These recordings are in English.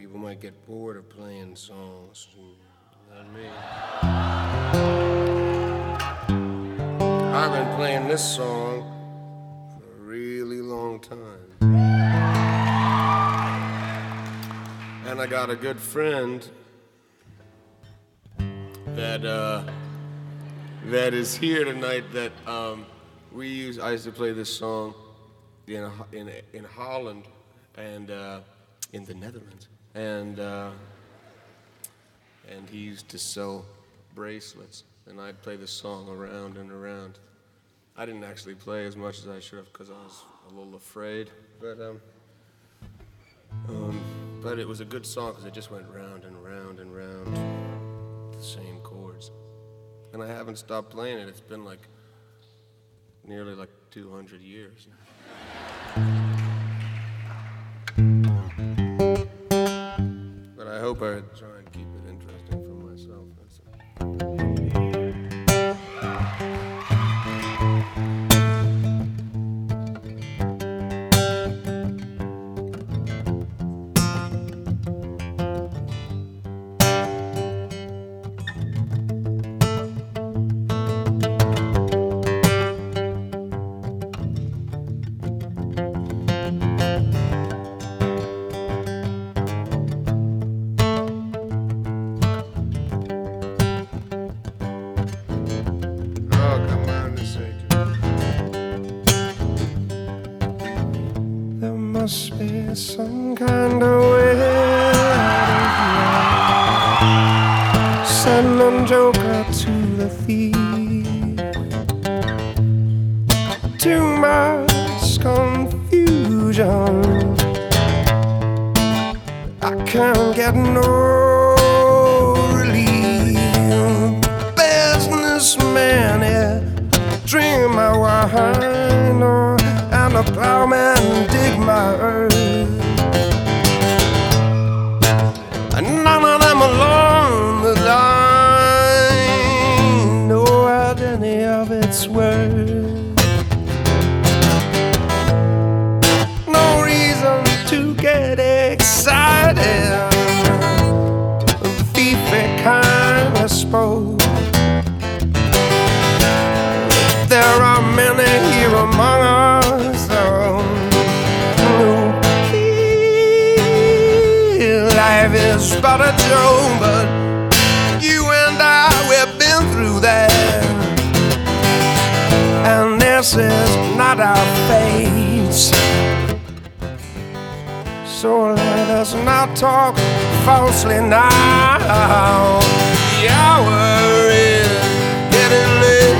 people might get bored of playing songs. Not me. I've been playing this song for a really long time. And I got a good friend that is here tonight that I used to play this song in Holland and in the Netherlands, and he used to sell bracelets, and I'd play this song around and around. I didn't actually play as much as I should have because I was a little afraid, but it was a good song because it just went round and round and round, the same chords, and I haven't stopped playing it. It's been like nearly 200 years. But I hope I try and keep it interesting for myself. Must be some kind of way out of life. Send a joker to the thief. Too much confusion. I can't get no relief. Businessman, yeah, drink my wine, and a plowman dig my earth. And none of them along the line know what any of it's worth. No reason to get excited. The thiefy kind of spoke. There are many here among us who feel life is but a joke, but you and I, we've been through that, and this is not our fate. So let us not talk falsely now. The hour is getting late.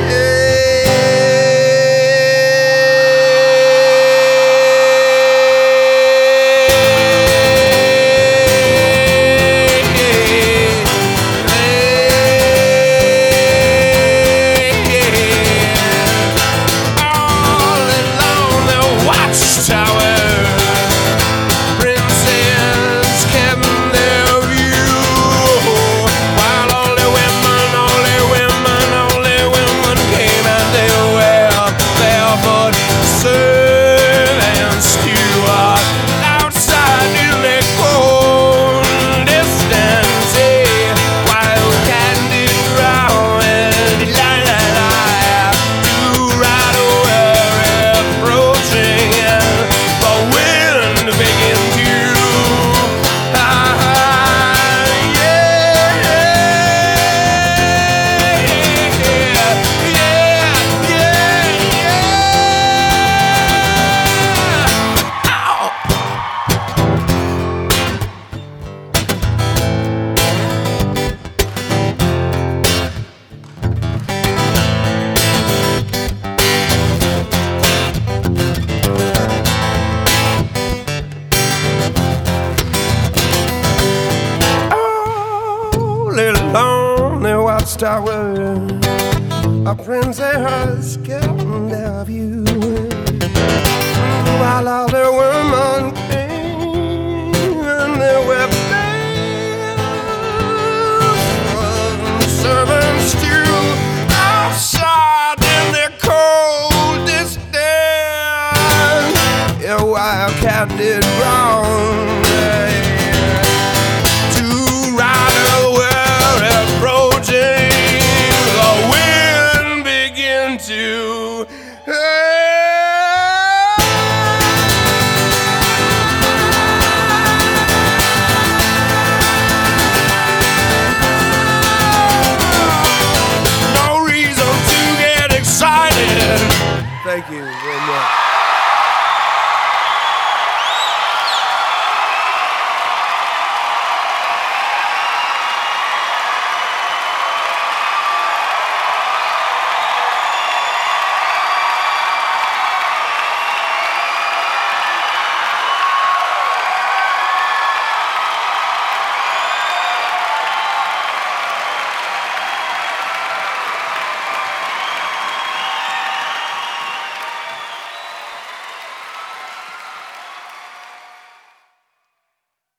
Lonely watchtower, a princess getting their view, while all the women came and they were bad. Servants too, outside in the cold distance, a wildcat did wrong.